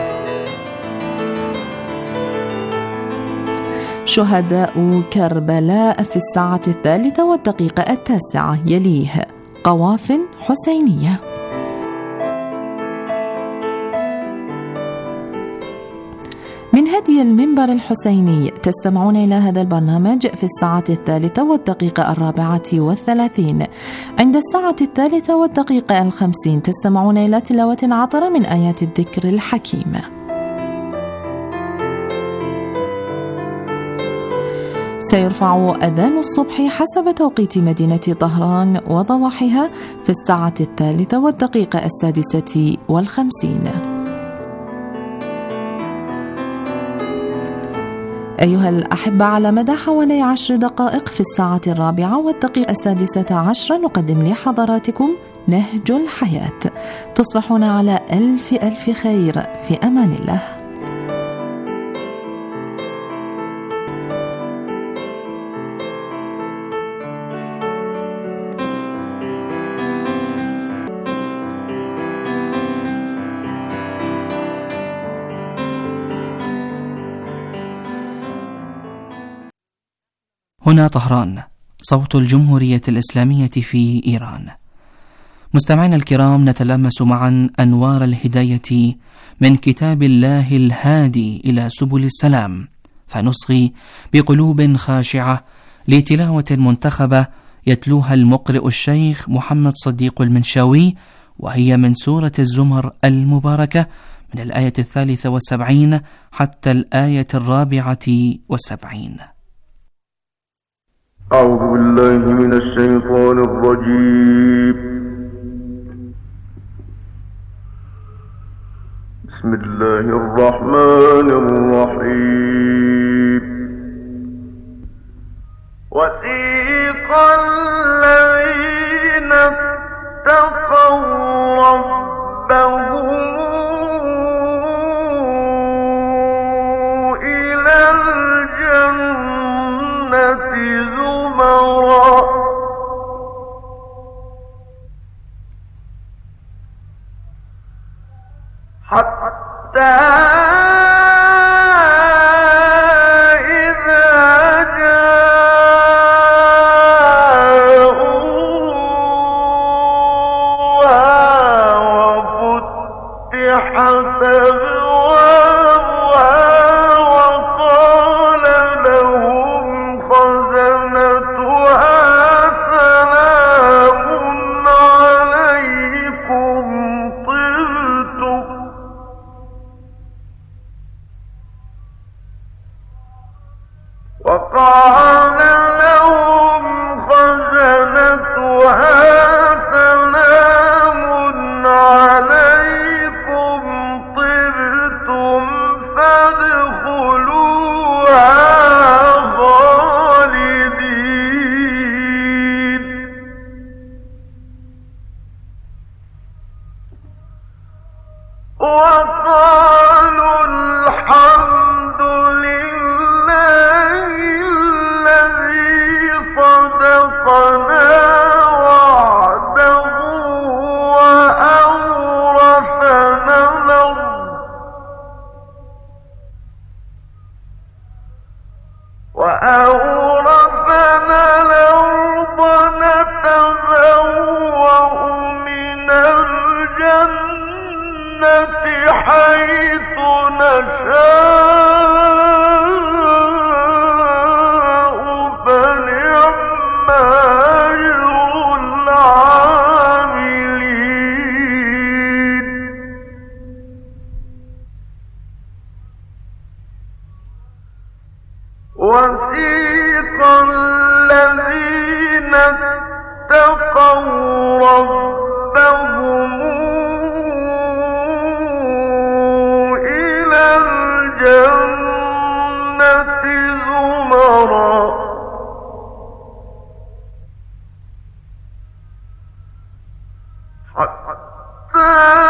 شهداء كربلاء في الساعة الثالثة والدقيقة التاسعة. يليه قوافل حسينية. من هدي المنبر الحسيني. تستمعون إلى هذا البرنامج في الساعة الثالثة والدقيقة الرابعة والثلاثين. عند الساعة الثالثة والدقيقة الخمسين تستمعون إلى تلاوة عطرة من آيات الذكر الحكيم. سيرفع أذان الصبح حسب توقيت مدينة طهران وضواحيها في الساعة الثالثة والدقيقة السادسة والخمسين. أيها الأحبة، على مدى حوالي عشر دقائق في الساعة الرابعة والدقيقة السادسة عشرة نقدم لحضراتكم نهج الحياة. تصبحون على ألف ألف خير، في أمان الله. هنا طهران، صوت الجمهورية الإسلامية في إيران. مستمعينا الكرام، نتلمس معا أنوار الهداية من كتاب الله الهادي إلى سبل السلام، فنصغي بقلوب خاشعة لتلاوة منتخبة يتلوها المقرئ الشيخ محمد صديق المنشاوي، وهي من سورة الزمر المباركة من الآية الثالثة والسبعين حتى الآية الرابعة والسبعين. أعوذ بالله من الشيطان الرجيم. بسم الله الرحمن الرحيم. وسيق الذين اتقوا ربهم إلى الجنة زمرا حتى وقال لهم خزنتها سلام عليكم طبتم فادخلوها خالدين. وقالوا الحمد لله صدقنا وعده وأورثنا الأرض وأورثنا الأرض نتبوأ من الجنة حيث نشاء وسيق الذين اتقوا ربهم إلى الجنة زمرا حتى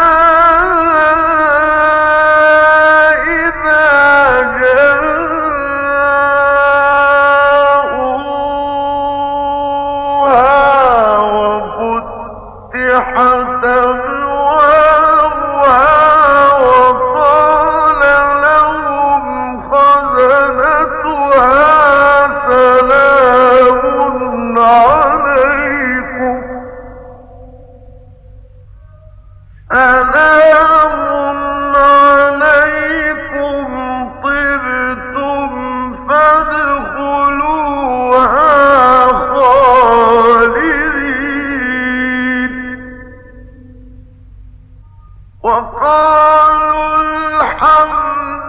وقالوا الحمد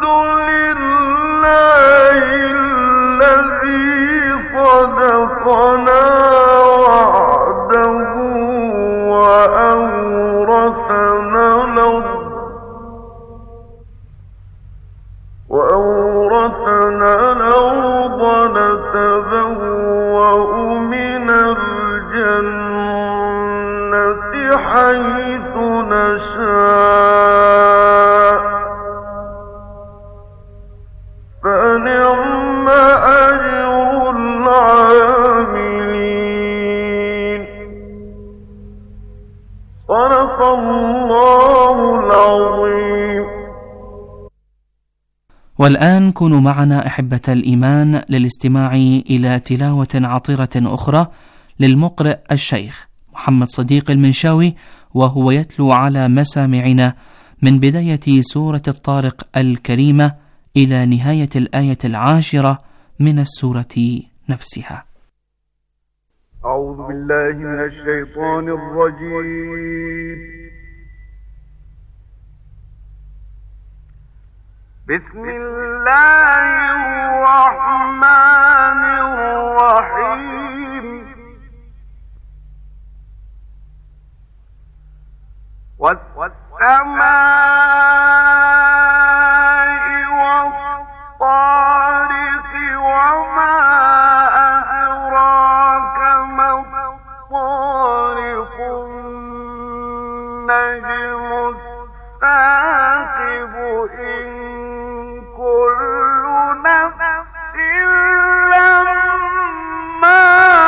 لله الذي صدقنا وعده وأورثنا الأرض وأورثنا الأرض نتبوأ من الجنة حيث نشاء فنعم أجر العاملين. صدق الله العظيم. والآن كونوا معنا أحبة الإيمان للاستماع إلى تلاوة عطرة أخرى للمقرئ الشيخ محمد صديق المنشاوي، وهو يتلو على مسامعنا من بداية سورة الطارق الكريمة إلى نهاية الآية العاشرة من السورة نفسها. أعوذ بالله من الشيطان الرجيم. بسم الله الرحمن الرحيم. والسماء والطارق وما أدراك ما الطارق النجم الثاقب إن كل نفس لما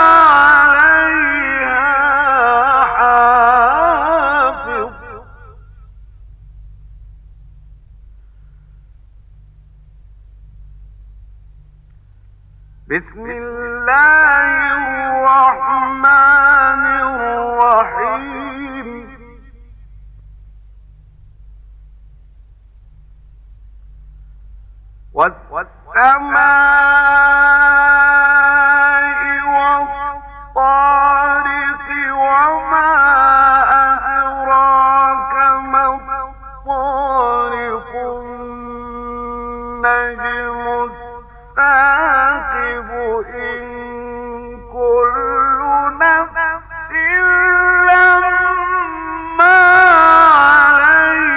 عليها حافظ. بسم الله الرحمن الرحيم. والسماء